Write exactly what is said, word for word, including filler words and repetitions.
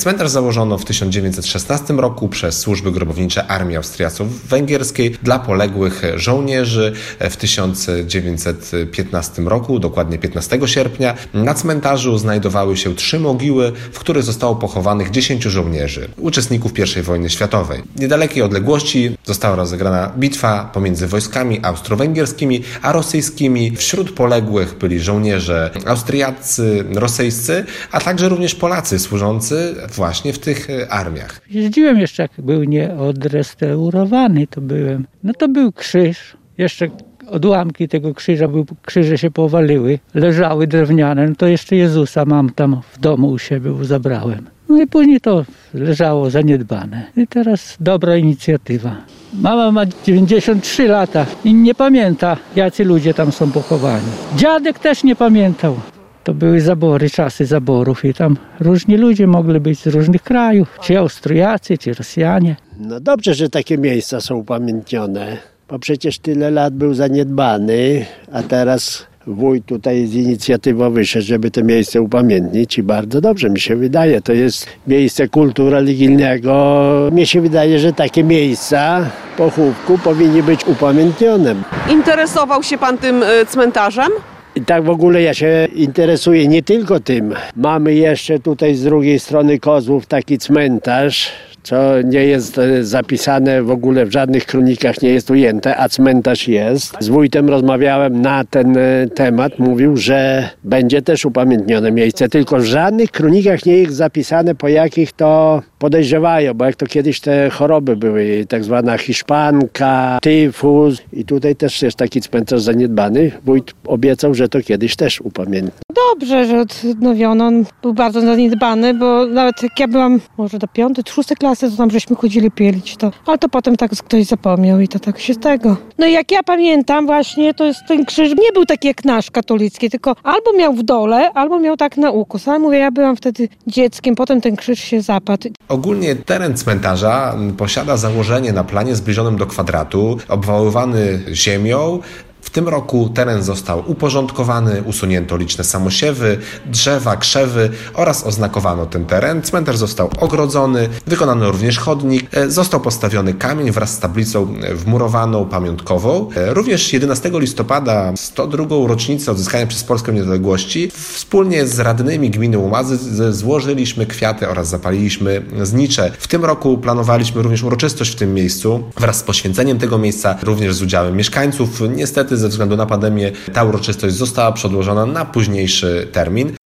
Cmentarz założono w tysiąc dziewięćset szesnastym roku przez służby grobownicze Armii Austriacko-Węgierskiej dla poległych żołnierzy w tysiąc dziewięćset piętnastym roku, dokładnie piętnastego sierpnia. Na cmentarzu znajdowały się trzy mogiły, w których zostało pochowanych dziesięciu żołnierzy, uczestników pierwszej wojny światowej. W niedalekiej odległości została rozegrana bitwa pomiędzy wojskami austro-węgierskimi a rosyjskimi. Wśród poległych byli żołnierze austriaccy, rosyjscy, a także również Polacy służący właśnie w tych armiach. Jeździłem jeszcze, jak był nieodrestaurowany, to byłem. No to był krzyż, jeszcze odłamki tego krzyża, był, krzyże się powaliły, leżały drewniane, no to jeszcze Jezusa mam tam w domu u siebie, bo zabrałem. No i później to leżało zaniedbane. I teraz dobra inicjatywa. Mama ma dziewięćdziesiąt trzy lata i nie pamięta, jacy ludzie tam są pochowani. Dziadek też nie pamiętał. To były zabory, czasy zaborów i tam różni ludzie mogli być z różnych krajów. Czy Austriacy, czy Rosjanie. No dobrze, że takie miejsca są upamiętnione, bo przecież tyle lat był zaniedbany, a teraz wójt tutaj z inicjatywą wyszedł, żeby to miejsce upamiętnić i bardzo dobrze mi się wydaje. To jest miejsce kultu religijnego. Mnie się wydaje, że takie miejsca pochówku powinny być upamiętnione. Interesował się pan tym cmentarzem? I tak w ogóle ja się interesuję nie tylko tym. Mamy jeszcze tutaj z drugiej strony Kozłów taki cmentarz, co nie jest zapisane w ogóle w żadnych kronikach, nie jest ujęte, a cmentarz jest. Z wójtem rozmawiałem na ten temat, mówił, że będzie też upamiętnione miejsce, tylko w żadnych kronikach nie jest zapisane, po jakich to podejrzewają, bo jak to kiedyś te choroby były, tak zwana hiszpanka, tyfus i tutaj też jest taki cmentarz zaniedbany. Wójt obiecał, że to kiedyś też upamiętni. Dobrze, że odnowiono. On był bardzo zaniedbany, bo nawet jak ja byłam może do piątej, szóstej klasy, to tam żeśmy chodzili pielić to. Ale to potem tak ktoś zapomniał i to tak się z tego. No i jak ja pamiętam właśnie, to jest ten krzyż nie był taki jak nasz katolicki, tylko albo miał w dole, albo miał tak na ukos. Ale mówię, ja byłam wtedy dzieckiem, potem ten krzyż się zapadł. Ogólnie teren cmentarza posiada założenie na planie zbliżonym do kwadratu, obwałowany ziemią. W tym roku teren został uporządkowany, usunięto liczne samosiewy, drzewa, krzewy oraz oznakowano ten teren. Cmentarz został ogrodzony, wykonano również chodnik, został postawiony kamień wraz z tablicą wmurowaną, pamiątkową. Również jedenastego listopada, sto drugą rocznicę odzyskania przez Polskę niepodległości, wspólnie z radnymi gminy Łomazy złożyliśmy kwiaty oraz zapaliliśmy znicze. W tym roku planowaliśmy również uroczystość w tym miejscu wraz z poświęceniem tego miejsca, również z udziałem mieszkańców. Niestety ze względu na pandemię ta uroczystość została przedłożona na późniejszy termin.